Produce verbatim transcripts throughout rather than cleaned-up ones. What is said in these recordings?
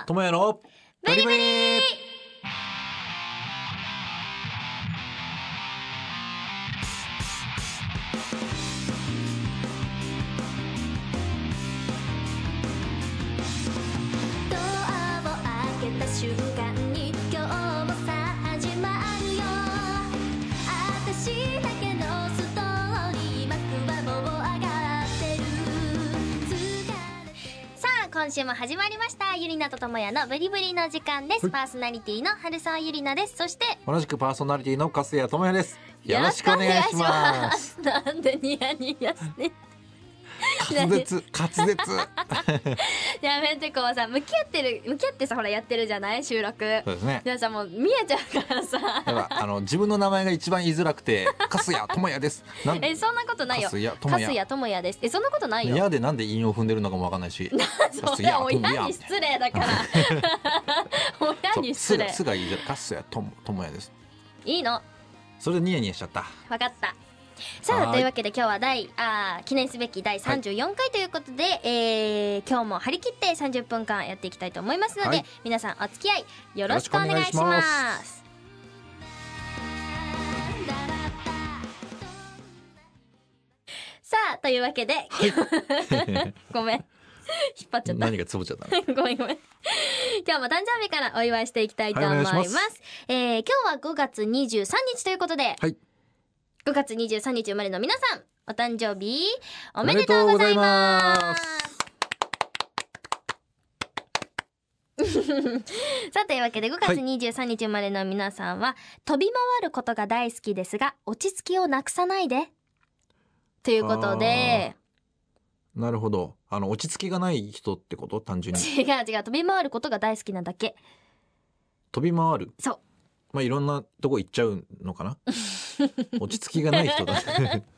ともやのブリブリドアを開けた瞬間に今日もさ始まるよ。私だけのストーリー幕はもう上がってる。さあ今週も始まりました。ゆりなとともやのブリブリの時間です。パーソナリティの春沢ゆりなです。そして同じくパーソナリティの粕谷智也です。よろしくお願いします。 なんでニヤニヤして滑舌滑舌やめて、こうさ向き合ってる向き合ってさほらやってるじゃない収録。 そうですね。 でもさもう見えちゃうからさ。 だからあの自分の名前が一番言いづらくて粕谷智也です。なんえそんなことないよ。 粕谷智也粕谷智也です。えそんなことないよ。 やでなんで韻を踏んでるのかもわかんないし。 それ親に失礼だから。親に失礼。 すが言いづらい。粕谷智也です。 いいの。 それでニヤニヤしちゃった。 わかった。さあというわけで今日は第あ記念すべきだいさんじゅうよんかいということで、はい、えー、今日も張り切ってさんじゅっぷんかんやっていきたいと思いますので、はい、皆さんお付き合いよろしくお願いします。さあというわけで、はい、ごめん引っ張っちゃった。 何がつぼっちゃったのごめんごめん。今日も誕生日からお祝いしていきたいと思います。はい、ますえー、今日はごがつにじゅうさんにちということで、はい、ごがつにじゅうさんにち生まれの皆さんお誕生日おめでとうございます。さあというわけでごがつにじゅうさんにち生まれの皆さんは、はい、飛び回ることが大好きですが落ち着きをなくさないでということで。 なるほど。あの落ち着きがない人ってこと？単純に違う違う、飛び回ることが大好きなだけ。 飛び回る。 そう、 まあいろんなとこ行っちゃうのかな。落ち着きがない人だ。い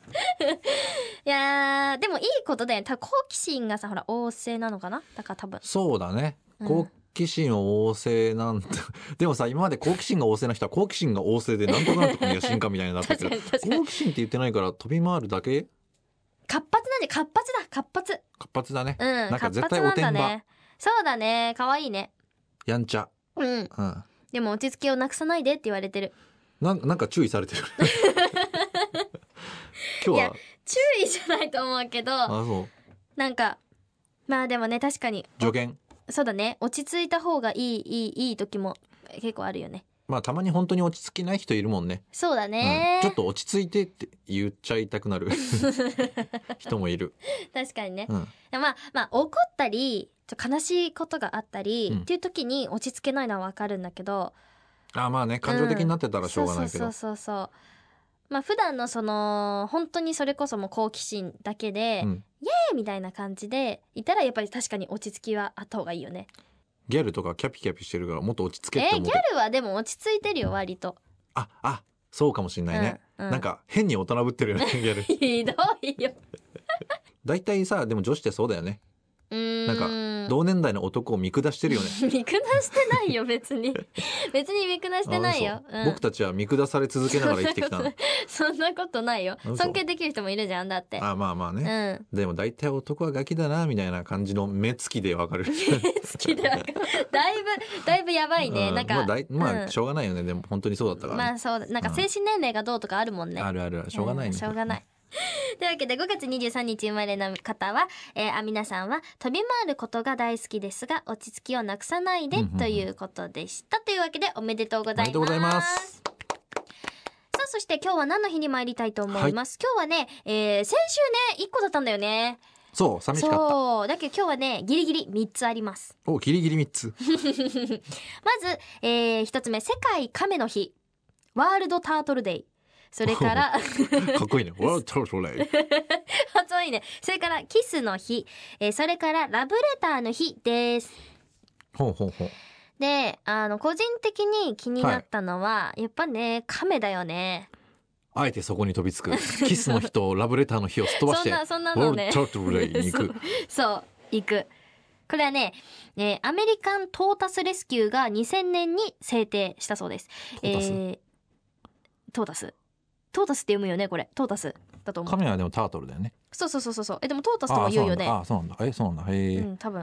やーでもいいことだよね。多分好奇心がさほら旺盛なのかな。だから多分そうだね。好奇心旺盛なんて、うん、でもさ今まで好奇心が旺盛な人は好奇心が旺盛でなんとかなんとか野心家みたいになってるけど好奇心って言ってないから飛び回るだけ。 活発なんで活発だ活発活発だね。 うん、 なんか絶対おてんば、ね、 そうだね。可愛いね。 やんちゃ。 うん、うん、でも落ち着きをなくさないでって言われてる。ななんか注意されてる。今日は。いや注意じゃないと思うけど。あ、 そう。 なんかまあでもね確かに助言。 そうだね。落ち着いた方がいいいいいい時も結構あるよね。 まあたまに本当に落ち着きない人いるもんね。 そうだね、 うん、ちょっと落ち着いてって言っちゃいたくなる人もいる。 確かにね、 うん、 まあまあ怒ったりちょ悲しいことがあったり、うん、っていう時に落ち着けないのは分かるんだけど。 あまあね感情的になってたらしょうがないけど、 うん、そうそうそうそう。まあ普段のその本当にそれこそもう好奇心だけで、うん、イエーイみたいな感じでいたらやっぱり確かに落ち着きはあった方がいいよね。 ギャルとかキャピキャピしてるからもっと落ち着けって思って。 えー、ギャルはでも落ち着いてるよ割と。 ああそうかもしんないね、うんうん、なんか変に大人ぶってるよねギャル。 ひどいよ。 だいたいさでも女子ってそうだよね。うーんなんか同年代の男を見下してるよね。 見下してないよ別に。別に見下してないよ、 うん、僕たちは見下され続けながら生きてきたの。 そんなことないよ。尊敬できる人もいるじゃんだって。 あまあまあね、うん、でも大体男はガキだなみたいな感じの目つきでわかる。 目つきでわかる。だいぶだいぶやばいね、うん、なんかまあ、だいまあ、しょうがないよね。でも本当にそうだったから、ね、 まあそうなんか精神年齢がどうとかあるもんね、うん、 あるあるしょうがないね、 うん、しょうがない。というわけでごがつにじゅうさんにち生まれの方は、えー、あ皆さんは飛び回ることが大好きですが落ち着きをなくさないで、うんうんうん、ということでした。というわけでおめでとうございます。おめでとうございます。さあそして今日は何の日に参りたいと思います、はい、今日はね、えー、先週ねいっこだったんだよね。 そう寂しかった。 そうだけど今日はねギリギリみっつあります。 おギリギリみっつ。 まず、えー、ひとつめ世界亀の日ワールドタートルデイ。それからかっこいいね。ワールドタートルデイ。 発音いいね。それからキスの日、えー、それからラブレターの日です。 ほうほうほう。 であの個人的に気になったのは、はい、やっぱね亀だよね。 あえてそこに飛びつく。キスの日とラブレターの日をすっ飛ばしてそんなそんなのねワールドタートルデイに行く。 そう行く。これはね、えー、アメリカントータスレスキューがにせんねんに制定したそうです。 トータス、 えー、トータストータスって読むよねこれ。トータスだと思う。 カメはでもタートルだよね。 そうそうそうそう。えでもトータスとも言うよね。 ああそうなんだ。えそうなんだ。へえ。 うん多分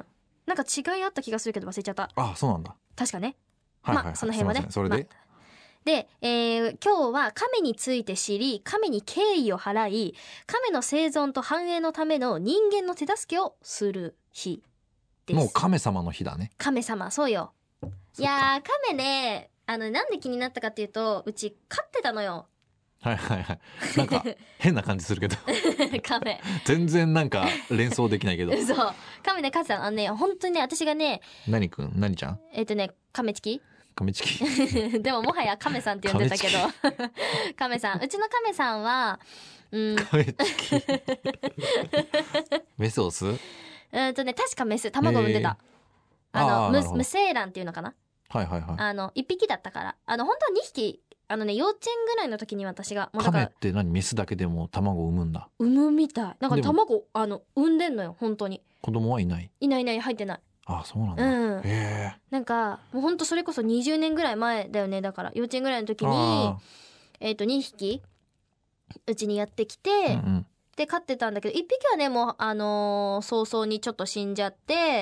なんか違いあった気がするけど忘れちゃった。 あ、そうなんだ。 確かね。 はいはいはい、 まあその辺はね。 それで、 まあで、えー、今日は亀について知り、亀に敬意を払い、亀の生存と繁栄のための人間の手助けをする日です。 もう亀様の日だね。 亀様、そうよ。いやー、亀ね、あのなんで気になったかっていうと、うち飼ってたのよ。 はいはいはい。なんか変な感じするけど亀全然なんか連想できないけどそう亀ね飼ってたの。あのね、本当にね、私がね、 何くん何ちゃんえっ、ー、とね、亀チキ亀チキでももはや亀さんって呼んでたけど亀さん、うちの亀さんは、うん、 亀チキメスオス？ うんとね、確かメス、卵産んでた、えー、あの無無精卵っていうのかな。 はいはいはい。 あのいっぴきだったから、あの本当はにひき、あのね、幼稚園ぐらいの時に私がもうだから亀って何、メスだけでも卵を産むんだ。 産むみたい。なんか卵あの産んでんのよ本当に。 子供はいない？ いないいない、入ってない。 あ、そうなんだ。 うん、 へえ。なんかもうほんとそれこそにじゅうねんぐらい前だよね。だから幼稚園ぐらいの時にえっ、ー、とにひきうちにやってきて、うんうん、で飼ってたんだけど、いっぴきはねもうあのー、早々にちょっと死んじゃって、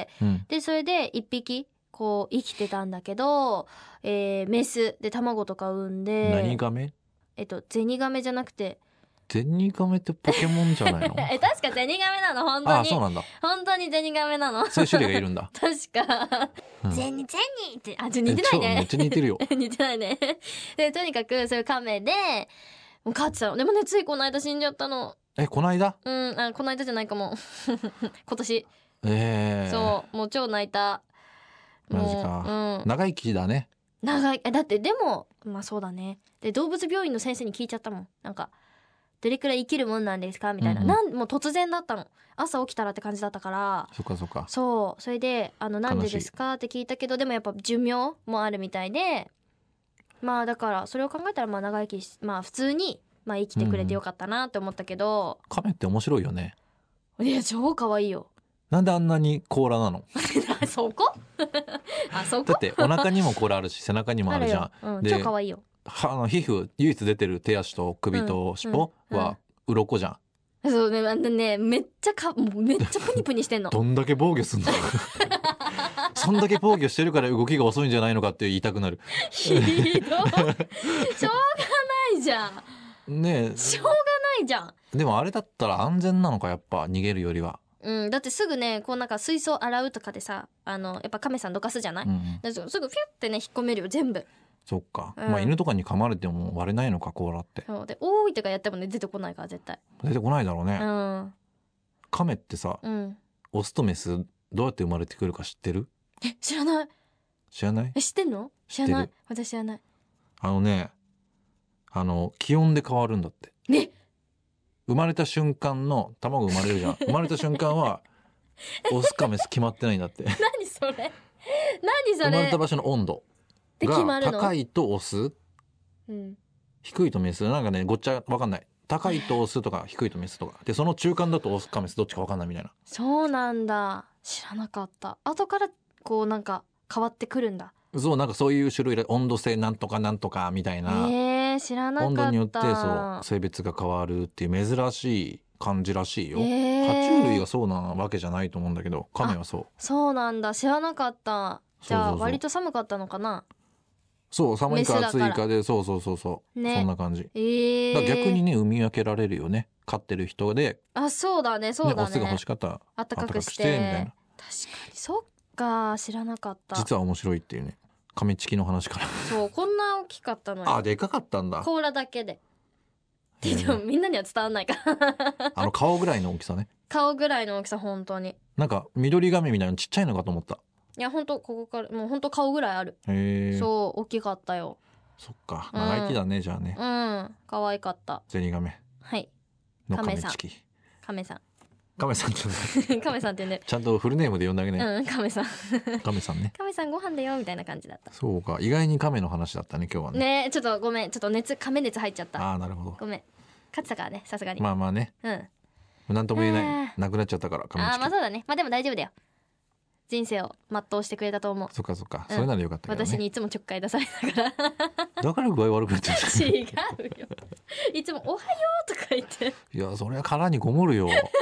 うん、でそれでいっぴきこう生きてたんだけど、えー、メスで卵とか産んで。 何ガメ？ えっとゼニガメじゃなくて、 ゼニガメってポケモンじゃないの？ え、確かゼニガメなの、本当に。 あ、そうなんだ。 本当にゼニガメなの。 そういう種類がいるんだ。 確か、うん、ゼニゼニって、あ、ちょ似てないね。 めっちゃ似てるよ。 似てないね。で、とにかくそういうカメでもう飼ってたの。でもね、ついこの間死んじゃったの。 え、この間？ うん、あ、この間じゃないかも。今年。 えー、 そう、もう超泣いた。 マジか、うん、長生きだね。 長い。だってでもまあそうだね。で動物病院の先生に聞いちゃったもん。なんかどれくらい生きるもんなんですかみたいな、うんうん、なんもう突然だったの。朝起きたらって感じだったから。 そっかそっか。 そうそれであのなんでですかって聞いたけど、でもやっぱ寿命もあるみたいで、まあだからそれを考えたらまあ長生きし、まあ普通にまあ生きてくれてよかったなって思ったけど、 うん、カメって面白いよね。 いや超可愛いよ。なんであんなに甲羅なの？ そこあそこだってお腹にも甲羅あるし背中にもあるじゃん。 うん、超可愛いよ。 あの皮膚唯一出てる手足と首と尻尾は鱗じゃん、 うんうん、そうね、あのね、めっちゃかもうめっちゃプニプニしてんの。 どんだけ防御すんのそんだけ防御してるから動きが遅いんじゃないのかって言いたくなる。 ひどい。しょうがないじゃんねえ、しょうがないじゃん。でもあれだったら安全なのか、やっぱ逃げるよりは。 うん、だってすぐね、こうなんか水槽洗うとかでさ、あのやっぱ亀さんどかすじゃない、うんうん、すぐフィュってね引っ込めるよ全部。 そっか、うん、まあ犬とかに噛まれても割れないのか甲羅って。 そうで、おーいとかやってもね出てこないから絶対出てこないだろうね、 うん、 亀ってさ、うん、オスとメスどうやって生まれてくるか知ってる？ え、知らない。 知らない？ え、知ってんの？知らない。私知らない。 あのね、あの気温で変わるんだって。 ね、 生まれた瞬間の卵生まれるじゃん。生まれた瞬間はオスかメス決まってないんだって。 何それ？何それ？ 生まれた場所の温度が高いとオス、うん、低いとメス、なんかねごっちゃ分かんない。高いとオスとか低いとメスとかで、その中間だとオスかメスどっちか分かんないみたいな。 そうなんだ、知らなかった。後からこうなんか変わってくるんだ。 そう、なんかそういう種類で温度性なんとかなんとかみたいな、 えー、知らなかった。 温度によってそう性別が変わるっていう珍しい感じらしいよ、えー、爬虫類がそうなわけじゃないと思うんだけど、カメはそう。 そうなんだ、知らなかった。じゃあ割と寒かったのかな。 そう、寒いか暑いかで、そうそうそうそう、ね、そんな感じ、えー、だから逆にね産み分けられるよね、飼ってる人で。 あ、そうだね、そうだね、 オスが欲しかったらあったかくしてみたいな。確かにそっか、知らなかった。 実は面白いっていうね、カメチキの話から。 そう、こんな大きかったのよ。 あ、でかかったんだ。 甲羅だけで。でもみんなには伝わんないからあの顔ぐらいの大きさね。 顔ぐらいの大きさ、本当に。 なんか緑ガメみたいなちっちゃいのかと思った。 いや本当ここからもう本当顔ぐらいある。へー、そう大きかったよ。 そっか、長生きだね、うん、じゃあね。 うん、可愛かった。 ゼニガメ。 はい。 のカメチキ。 カメさん。 カメさんってカメさんってね。 ちゃんとフルネームで呼んであげね。 うん、カメさん。 カメさんね。 カメさんご飯だよみたいな感じだった。 そうか、意外にカメの話だったね今日はね。 ね、ちょっとごめん、ちょっと熱カメ熱入っちゃった。 ああ、なるほど。 ごめん。勝ってたからね、さすがに。 まあまあね。うん。なんとも言えない。なくなっちゃったからカメチキ。 ああ、まあそうだね。まあでも大丈夫だよ。人生を全うしてくれたと思う。 そっかそっか、うん、それならよかったけどね。 私にいつもちょっかい出されたからだから具合悪くなっちゃった。 違うよ、いつもおはようとか言って。 いや、それは殻にこもるよ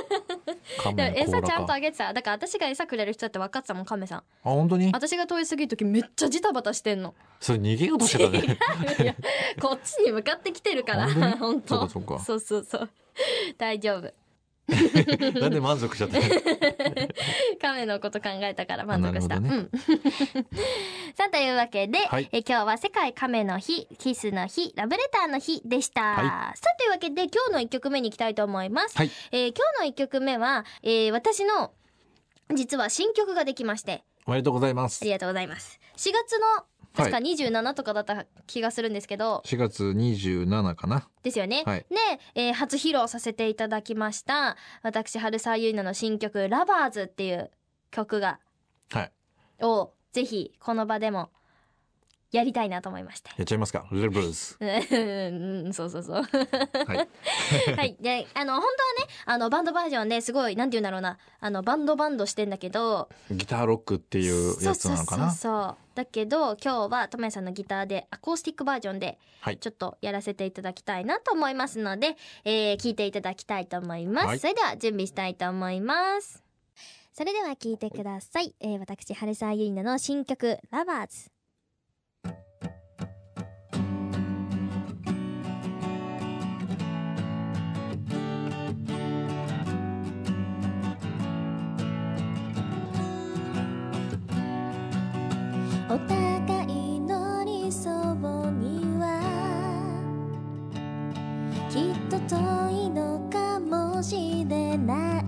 亀でも餌甲羅かちゃんとあげてた。だから私が餌くれる人だって分かってたもん、亀さん。 あ本当に私が通り過ぎる時めっちゃジタバタしてんの。 それ逃げようとしてたねいやこっちに向かってきてるから本当に本当そうかそうかそうそうそう大丈夫なんで満足しちゃったの亀のこと考えたから満足した、 なるほどうんさあというわけで、 はいえ今日は世界亀の日、キスの日、ラブレターの日でした、 はいさあというわけで今日のいっきょくめに行きたいと思います、 はいえー今日のいっきょくめは、えー私の実は新曲ができまして、 おめでとうございますありがとうございます。しがつの確かにじゅうななとかだった気がするんですけど、 しがつにじゅうしちかなですよね、 はいで、えー初披露させていただきました私春沢ゆいなの新曲ラバーズっていう曲がはいをぜひこの場でもやりたいなと思いましてやっちゃいますかレブルズうんそうそうそうはいはいであの本当はねあのバンドバージョンですごいなんて言うんだろうなあのバンドバンドしてんだけどギターロックっていうやつなのかなそうそうそうそうだけど今日はともやさんのギターでアコースティックバージョンではいちょっとやらせていただきたいなと思いますので、えー、聞いていただきたいと思います、 はい、 それでは準備したいと思います。それでは聞いてください、えー、私春沢ゆいなの新曲ラバーズ。お高いのにそぼにはきっと遠いのかもしれない。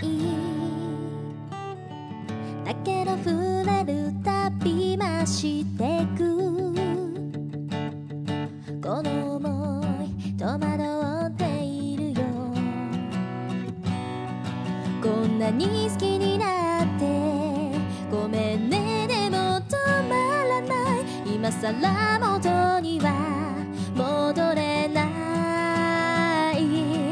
だけど触れるたび増してくこの想い戸惑っているよ。こんなに好きになってごめんねでも止まらない。今さら元には戻れない。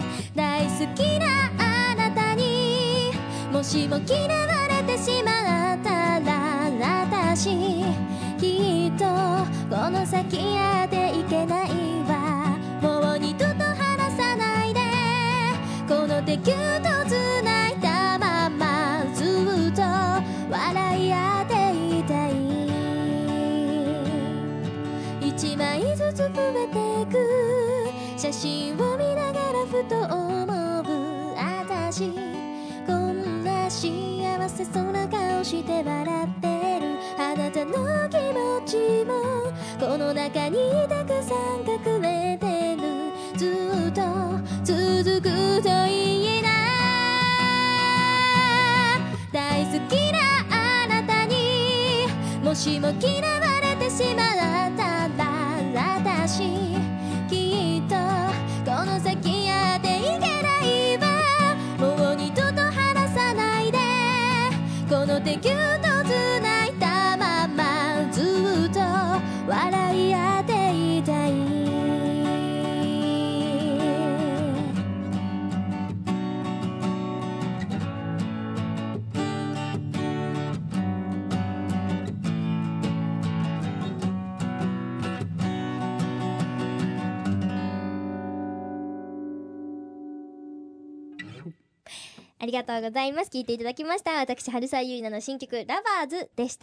大好きなあなたにもしも嫌われてしまったら私きっとこの先やっていけないわ。もう二度と離さないでこの手ぎゅっと繋いだままずっと笑い合っていたい。一枚ずつ増えていく写真を見ながらふと思う。私こんな幸せそうな顔して笑ってるあなたの気持ちもこの中にたくさん隠れてる。ずっと続くといいな。大好きなあなたにもしも嫌われてしまったら私きっとこの先やっていけないわ。もう二度と離さないでこの手ぎゅっと繋いだままずっと笑い合っていたい。ありがとうございます。聞いていただきました私春沢ゆいなの新曲ラバーズでした。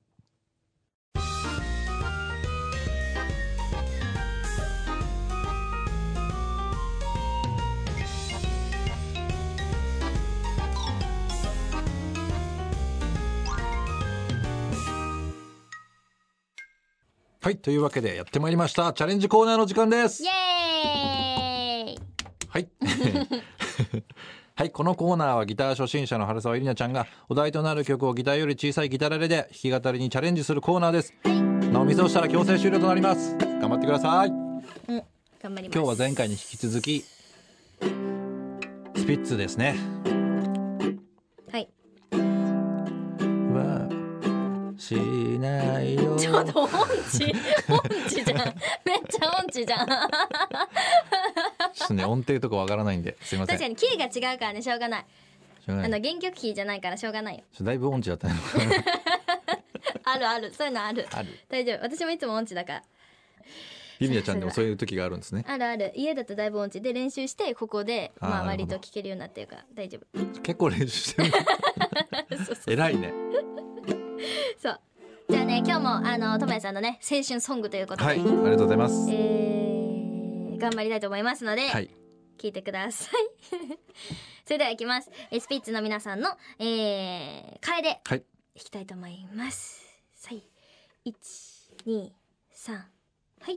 はいというわけでやってまいりましたチャレンジコーナーの時間です。 イエーイはいはい、このコーナーはギター初心者の春沢ゆりなちゃんがお題となる曲をギターより小さいギターラレで弾き語りにチャレンジするコーナーです。なおミスをしたら強制終了となります。頑張ってください。 うん、頑張ります。 今日は前回に引き続きスピッツですね。 はいはしないよ。 ちょっと音痴音痴じゃんめっちゃ音痴じゃんちょっとね音程とかわからないんですいません。 確かにキーが違うからねしょうがない。 しょうがない。 あの原曲キーじゃないからしょうがないよ。 だいぶ音痴だったねあるあるそういうのあるある。 大丈夫私もいつも音痴だから。 ゆりなちゃんでもそういう時があるんですね。 あるある。家だとだいぶ音痴で練習してここでまあ割と聞けるようになってるから大丈夫。 結構練習してるそうそう偉いね。 そうじゃあね今日もあのともやさんのね青春ソングということで、 はい、ありがとうございます。 えー、頑張りたいと思いますので、はい、聞いてくださいそれではいきます。スピッツの皆さんの、えー、楓、はい、いきたいと思います。はい、いち、に、さん、はい。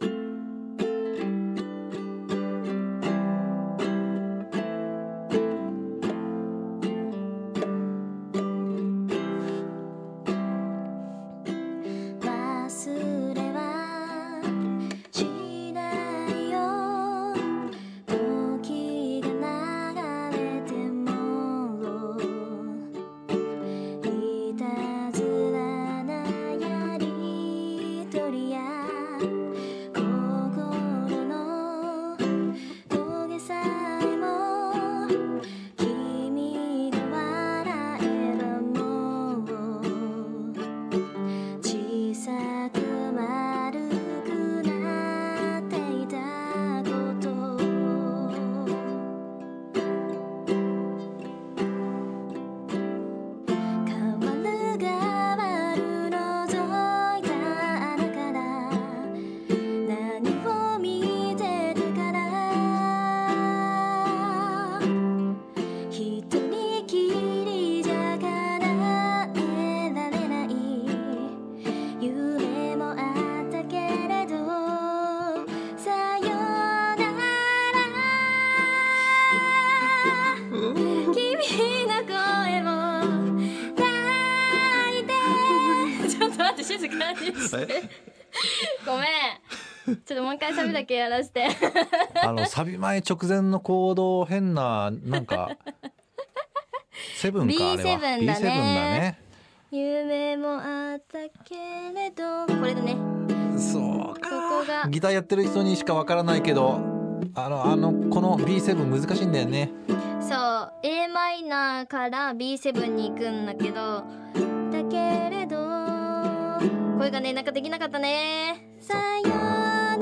ごめんちょっともう一回サビだけやらせてあのサビ前直前のコード変ななんかセブンかあれは ビーセブン だね ビーセブン だね。 夢もあったけれどこれだね。 そうかここがギターやってる人にしかわからないけどあのあのこの ビーセブン 難しいんだよね。 そう エー マイナーから ビーセブン に行くんだけどだけれどこれがねなんかできなかったね。さよなら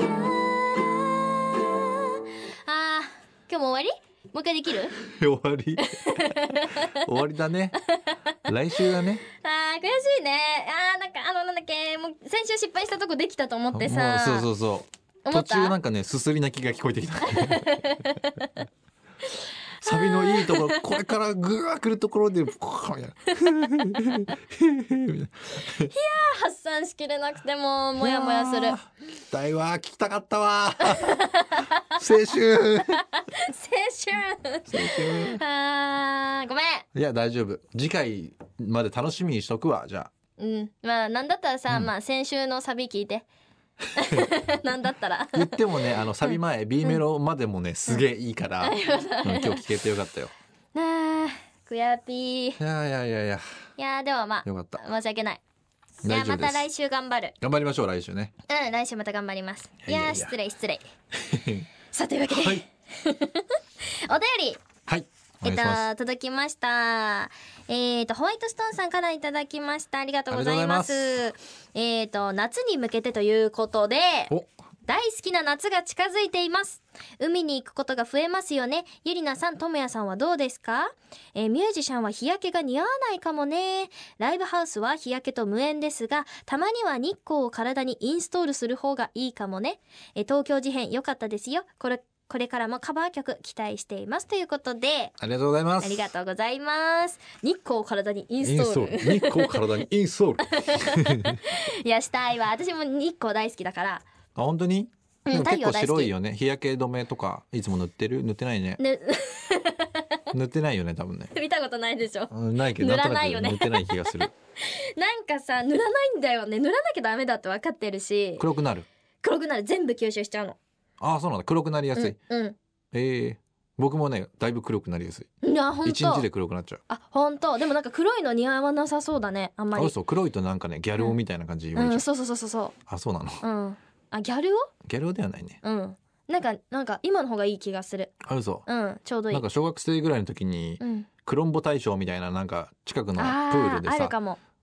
あー今日も終わり？もう一回できる？ 終わり終わりだね来週だね。 あー悔しいね。あーなんかあのなんだっけもう先週失敗したとこできたと思ってさ。 そうそうそう途中なんかねすすり泣きが聞こえてきたサビのいいところこれからグワー来るところでいや発散しきれなくてもモヤモヤする。 聞きたいわ聞きたかったわ青春青春あーごめん。 いや大丈夫次回まで楽しみにしとくわ。じゃあうんまあなんだったらさ、うん、まあ先週のサビ聞いてなんだったら言ってもねあのサビ前、うん、B メロまでもねすげえいいから、うんうん、今日聞けてよかったよ。 あーくやぴー。 いやいやいやいやいやでもまあよかった申し訳ない。いやまた来週頑張る。 頑張りましょう来週ね。 うん来週また頑張ります。いや失礼失礼さあというわけで、はい、お便りはいえっと届きました。えっとホワイトストーンさんからいただきました。ありがとうございます。えっと夏に向けてということで大好きな夏が近づいています。海に行くことが増えますよね。ゆりなさん、ともやさんはどうですか？えー、ミュージシャンは日焼けが似合わないかもね。ライブハウスは日焼けと無縁ですが、たまには日光を体にインストールする方がいいかもね。えー、東京事変良かったですよ。これこれからもカバー曲期待していますということで、 ありがとうございます。 ありがとうございます。日光を体にインストール。 日光を体にインストール。 いやしたいわ。私も日光大好きだから。 あ本当に？でも結構白いよね。日焼け止めとかいつも塗ってる？塗ってないね。ぬ塗ってないよね多分ね。 見たことないでしょ。 ないけど塗らないよね。塗ってない気がする。 なんかさ塗らないんだよね。塗らなきゃダメだって分かってるし。 黒くなる。 黒くなる全部吸収しちゃうの。 ああそうなんだ。黒くなりやすい。 うん。うん、 ええー、僕もねだいぶ黒くなりやすい。 いや本当。 一日で黒くなっちゃう。 あ本当。でもなんか黒いの似合わなさそうだねあんまり。 そうそう黒いとなんかねギャル男みたいな感じで言われちゃう。うん、 そうそうそうそう。 あそうなの。 うん。あギャル男？ ギャル男ではないね。 うん。なんかなんか今の方がいい気がする。 あ嘘。 うんちょうどいい。 なんか小学生ぐらいの時に、うん、クロンボ大賞みたいななんか近くのプールでさ、 あるかも。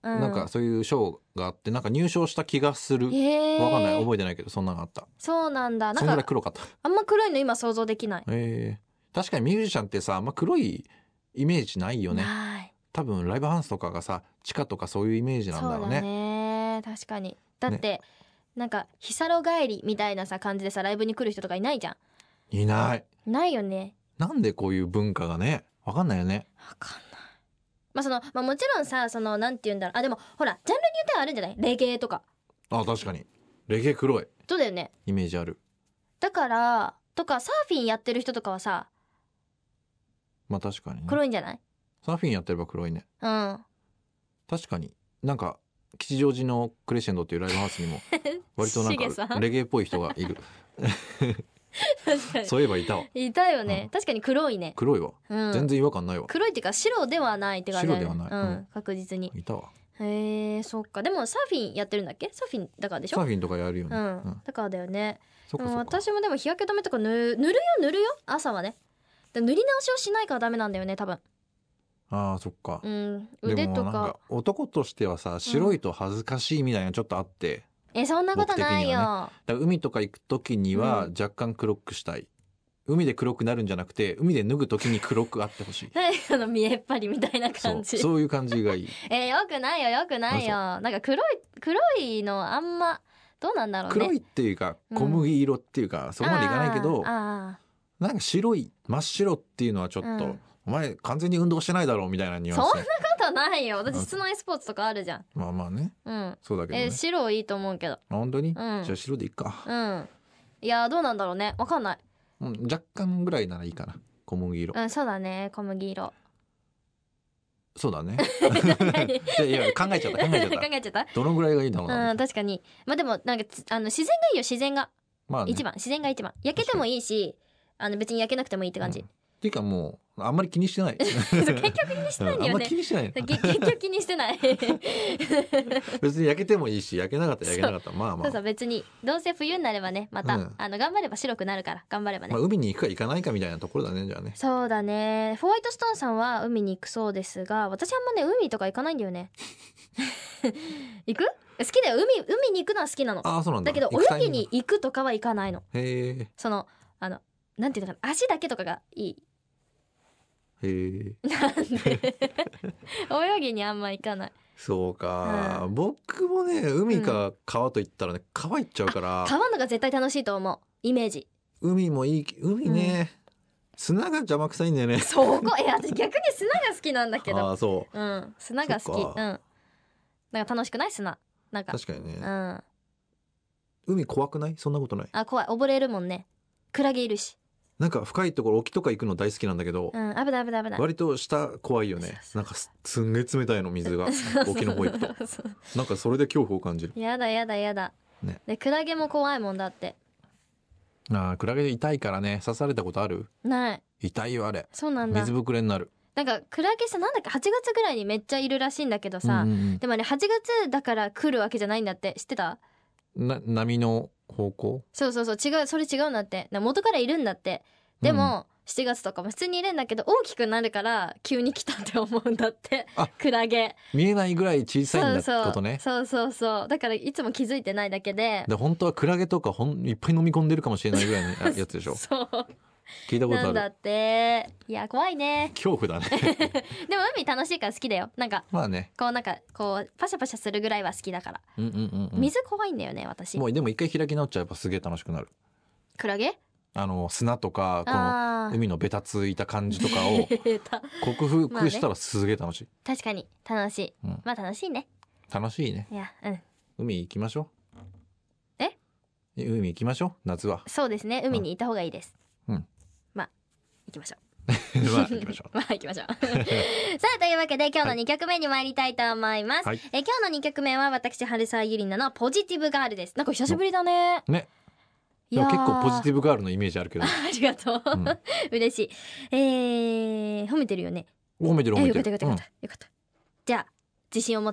うんなんかそういう賞があってなんか入賞した気がする。 へーわかんない覚えてないけどそんなのあった。 そうなんだ。なそんぐらいんか黒かった。 あんま黒いの今想像できない。 えー、確かにミュージシャンってさあんま黒いイメージないよね。 ない。 多分ライブハウスとかがさ地下とかそういうイメージなんだろうね。 そうだね。確かに。だって、ね、なんか日サロ帰りみたいなさ感じでさライブに来る人とかいないじゃん。 いない。 ないよね。 なんでこういう文化がねわかんないよね。 わかんない。まあそのまあもちろんさそのなんて言うんだろうあでもほらジャンルによってはあるんじゃないレゲエとか。 あ確かにレゲエ黒い。 そうだよね。 イメージある。 だからとかサーフィンやってる人とかはさまあ確かにね。 黒いんじゃない？ サーフィンやってれば黒いね。 うん。 確かになんか吉祥寺のクレッシェンドっていうライブハウスにも割となんしげさんかレゲエっぽい人がいる。 確かにそういえばいたわ。 いたよね、 うん確かに黒いね、 黒いわ、 うん、 全然違和感ないわ。 黒いっていうか白ではないって感じだよね。 白ではないうんうん確実に。 いたわ。 へえそっか。でもサーフィンやってるんだっけ？サーフィンだからでしょ？ サーフィンとかやるよね。 うん、 うんだからだよね。うんそっかそっか。 私もでも日焼け止めとか塗塗るよ塗るよ朝はね。で塗り直しをしないからダメなんだよね多分。 あーそっか。 うんで腕とかもなんか男としてはさ白いと恥ずかしいみたいなのちょっとあって、 えそんなことないよ、 僕的にだから海とか行く時にはうん若干黒くしたい。海で黒くなるんじゃなくて海で脱ぐ時に黒くあってほしい。 何その見えっ張りみたいなそう感じ。 そういう感じがいい。 えー、よくないよよくないよ。なんか黒い黒いのあんまどうなんだろうね。 黒いっていうかうん小麦色っていうか、そこまでいかないけどあーあなんか白い真っ白っていうのはちょっと、 うんお前完全に運動してないだろうみたいなニュアンス。 そんなことないよ。私室内スポーツとかあるじゃん。 まあまあねうん。 そうだけどね。 えー白いいと思うけど。 あ本当に、 んじゃあ白でいいか、 うん。いやーどうなんだろうね。わかんない。 うん、若干ぐらいならいいかな小麦色、 うんそうだね小麦色。 そうだねいやいや考えちゃった考えちゃっ考たえちゃった。 どのぐらいがいいだろうな、 うん確かに。まあでもなんかつあの自然がいいよ自然がまあね一番、自然が一番。焼けてもいいしあの別に焼けなくてもいいって感じ。 うんっていうかもうあんまり気にしてないそう結局気にしてないんだあんまよね。 気にしてないけ結局気にしてない。 別に焼けてもいいし焼けなかったら焼けなかったらまあまあそうそう別にどうせ冬になればねまた、 うんあの頑張れば白くなるから頑張ればね、 まあ、海に行くか行かないかみたいなところだねじゃあね。 そうだね。ホワイトストーンさんは海に行くそうですが私あんまね海とか行かないんだよね。行く好きだよ。海海に行くのは好きなの。 ああそうなんだ。 だけど行くタイミング泳ぎに行くとかは行かないの。 へえそのあのなんていうのかな足だけとかがいい。 へえなんで泳ぎにあんま行かない。 そうか、 う僕もね海か川といったらね、川行っちゃうから川のが絶対楽しいと思うイメージ。 海もいい海ね、砂が邪魔くさいんだよね。 そこえ私逆に砂が好きなんだけど。 ああそううん砂が好き。 そっかうんなんか楽しくない砂なんか確かにね、 うん海怖くない？そんなことない。 あ怖い溺れるもんね。クラゲいるし。 なんか深いところ沖とか行くの大好きなんだけど、 うん危ない危ない危ない。 割と下怖いよね。なんかすすんげえ冷たいの水が沖の方行くとなんかそれで恐怖を感じる。 やだやだやだ、 ね、 でクラゲも怖いもんだって。 ああクラゲ痛いからね。刺されたことある？ ない。 痛いよあれ。 そうなんだ。 水ぶくれになる。 なんかクラゲさなんだっけはちがつぐらいにめっちゃいるらしいんだけどさ、 うんうんうんでもあれはちがつだから来るわけじゃないんだって知ってた？ な波の方向？ そうそうそう違うそれ違うんだって。な元からいるんだって。でも、しちがつとかも普通にいるんだけど大きくなるから急に来たって思うんだってあクラゲ。 見えないぐらい小さいんだってそうことね。 そうそうそうだからいつも気づいてないだけで。 で本当はクラゲとかほんいっぱい飲み込んでるかもしれないぐらいのややつでしょ。 そう聞いたことある。 なんだっていや怖いね。 恐怖だねでも海楽しいから好きだよ。なんかまあね。 こうなんかこうパシャパシャするぐらいは好きだから、 うんうんうんうん、 水怖いんだよね私。 もうでも一回開き直っちゃえばすげえ楽しくなる。 クラゲあの砂とかこのあー海のベタついた感じとかをた克服したらすげえ楽しい、 確かに楽しい、 うんまあ楽しいね。 楽しいね。 いやうん海行きましょう。 ええ海行きましょう夏は。 そうですね海にいた方がいいです。 うんまあ行きましょうまあ行きましょうまあ行きましょうさあというわけで今日のにきょくめに参りたいと思います、 はいえ今日のにきょくめは私春沢ゆりなのポジティブガールです。なんか久しぶりだね。 ね。 いやーでも結構ポジティブガールのイメージあるけどありがとう、 ん嬉しい。えー、褒めてるよね。 褒めてる褒めてるえよかったよかったよかった、よかった。じゃあ自信を持って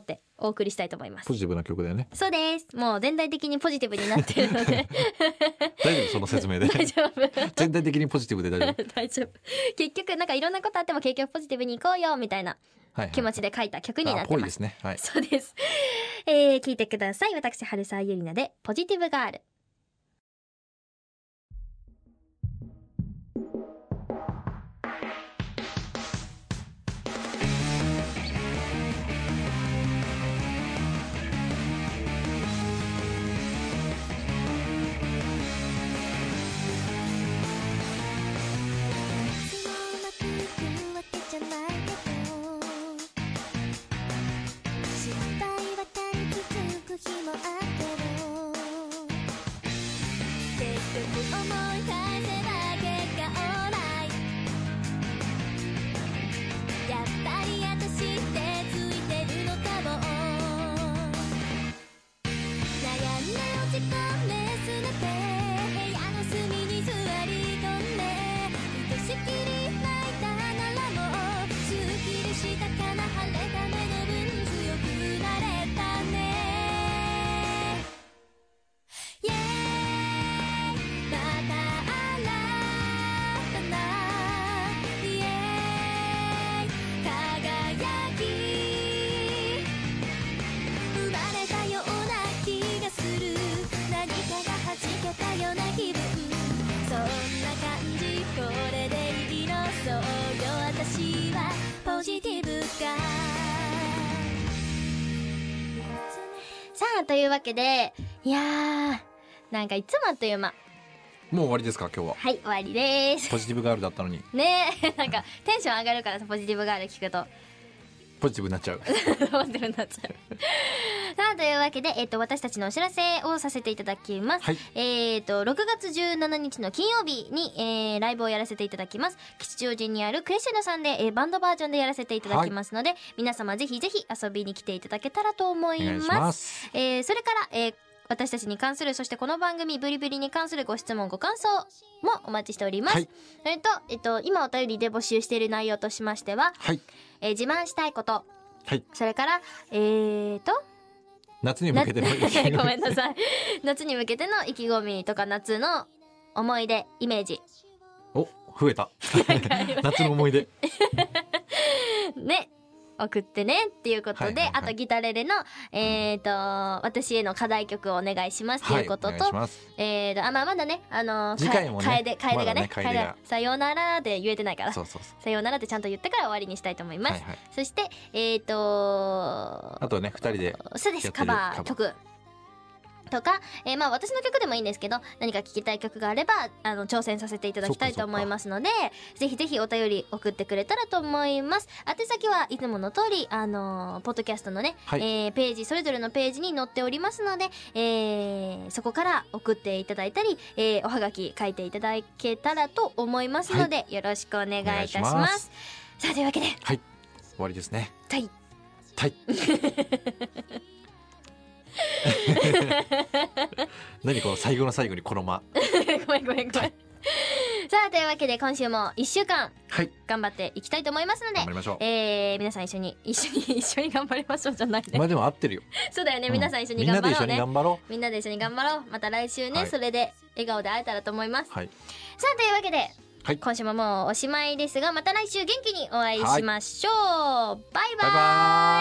お送りしたいと思います。 ポジティブな曲だよね。 そうです。もう全体的にポジティブになってるので大丈夫その説明で大丈夫全体的にポジティブで大丈夫大丈夫。結局なんかいろんなことあっても結局ポジティブに行こうよみたいな気持ちで書いた曲になってます。 ぽいですね。はい。 そうです。えー、聞いてください。私春沢ゆりなでポジティブガール。さあというわけで、いやーなんかいつもあっという間。 もう終わりですか今日は。 はい終わりです。 ポジティブガールだったのにねえなんかテンション上がるからさ、ポジティブガール聞くとポジティブになっちゃうポジティブになっちゃうさあというわけで、えっと、私たちのお知らせをさせていただきます、 はい、 えっとろくがつじゅうしちにちの金曜日に、えー、ライブをやらせていただきます。吉祥寺にあるクレッシェンドさんで、えー、バンドバージョンでやらせていただきますので、はい、皆様ぜひぜひ遊びに来ていただけたらと思います。お願いします。えー、それから、えー私たちに関する、そしてこの番組ブリブリに関するご質問ご感想もお待ちしております、はい、それと、えっと、今お便りで募集している内容としましては、はい、えー、自慢したいこと、はい、それからえーと夏に向けての意気込みごめんなさい夏に向けての意気込みとか夏の思い出イメージ、 お増えた夏の思い出ね送ってねっていうことで、はいはいはい、あとギタレレの、えーと私への課題曲をお願いしますということと、はい、えーとあまあまだねあのー、 次回もね楓楓がね、 まだねがさようならで言えてないからそうそうそうさようならってちゃんと言ってから終わりにしたいと思います、はいはい、そしてえーとあとねふたりでそうですカバー曲とか、えー、まあ私の曲でもいいんですけど何か聴きたい曲があればあの挑戦させていただきたいと思いますので、ぜひぜひお便り送ってくれたらと思います。宛先はいつもの通りあのー、ポッドキャストのね、はい、えー、ページそれぞれのページに載っておりますので、えー、そこから送っていただいたり、えー、おはがき書いていただけたらと思いますので、はい、よろしくお願いいたします。ます。さあというわけで、 はい、終わりですね。 はいはい何この最後の最後にこの間ごめんごめんごめんさあというわけで今週もいっしゅうかん頑張っていきたいと思いますので、 頑張りましょう。 えー、皆さん一緒に一緒に一緒に頑張りましょうじゃないね。 まあでも合ってるよそうだよね、うん、皆さん一緒に頑張ろうね。みんなで一緒に頑張ろうみんなで一緒に頑張ろう。また来週ね、はい、それで笑顔で会えたらと思います、はい、さあというわけで、はい、今週ももうおしまいですが、また来週元気にお会いしましょう、はい、バイバーイ。バイバーイ。